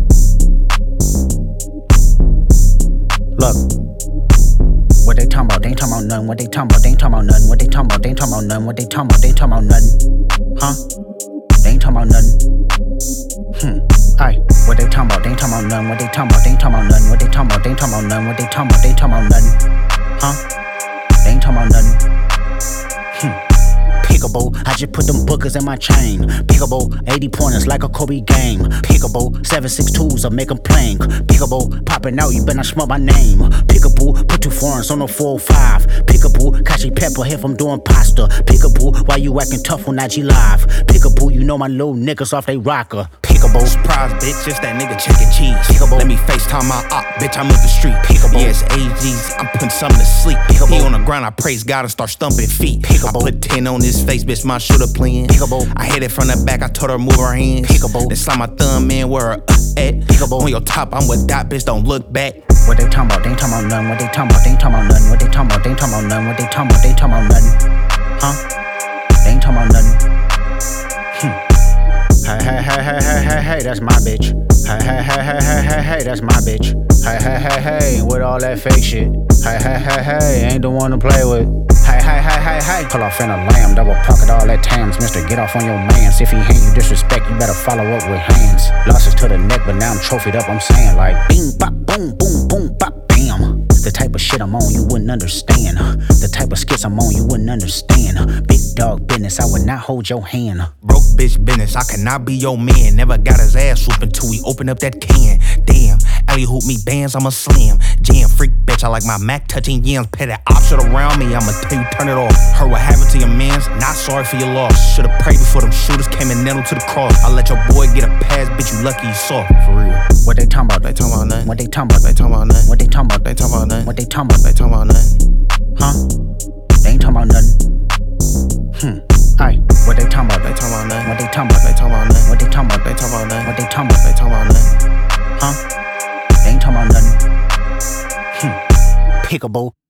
Look, what they talking about? They ain't talking about nothing. What they talking about? They ain't talking about nothing. What they talking about? They ain't talking about nothing. What they talking about? They ain't talking about nothing. Huh? They ain't talking about nothing. Aye. What they talking about? They ain't talking about nothing. What they talking about? They ain't talking about nothing. What they talking about? They ain't talking about nothing. What they talking about? They ain't talking about nothing. Huh? They ain't talking about nothing. Pickable, I just put them bookers in my chain. Pickable, 80 pointers like a Kobe game. Pickable, 7.62s, I make them plain. Pickable, popping out, you better not smell my name. Pickable, put 2 foreigns on the 405. Pickable, Kashi Pepper if I'm doing pasta. Pickable, why you acting tough on IG Live? Pickable, you know my little niggas off they rocker. Pickable, surprise, bitch, it's that nigga chicken cheese. Pickable, let me FaceTime my op, bitch, I'm up the street. Pickable, yes, AGs, I'm putting something to sleep. Pickable, he on the ground, I praise God and start stumping feet. Pickable, I put 10 on his face, bitch, my shooter playing. Pickable, I hit it from the back, I told her move her hands. Pickable, then slide my thumb in where her at. Pickable, on your top, I'm with dot, bitch, don't look back. What they talking about? They ain't talking about nothing. What they talking about? They ain't talking about nothing. What they talking about? They ain't talking about nothing. What they talking about? They ain't talking about nothing. Huh? They ain't talking about nothing. Hey, that's my bitch. Hey, that's my bitch. Hey, with all that fake shit. Hey, ain't the one to play with. Hey. Pull off in a lamb, double pocket all that tams. Mister, get off on your mans. If he hand you disrespect, you better follow up with hands. Losses to the neck, but now I'm trophied up. I'm saying like bing, bop, boom, boom, boom, bop, bam. The type of shit I'm on, you wouldn't understand. The type of skits I'm on, you wouldn't understand. Big dog business, I would not hold your hand. Broke bitch business, I cannot be your man. Never got his ass whooped until we open up that can. Damn, alley hoop me bands, I'm a slam. Jam freak bitch, I like my Mac touching yams. Pet that option around me, I'ma tell you turn it off. Heard what happened to your mans, not sorry for your loss. Should've prayed before them shooters came and nailed to the cross. I let your boy get a pass, bitch, you lucky you saw. For real. What they talking about? They talking about nothing. What they talking about? They talking about nothing. What they talking about? They talking about nothing. What they talking about? They talking about nothing. Huh? They ain't talking about nothing. Aye. What they talking about? They talking about nothing. What they talking about? They talking about nothing. What they talking about? They talking about nothing. What they talking about? They talking about nothing. Huh? They ain't talking about nothing. Pickable.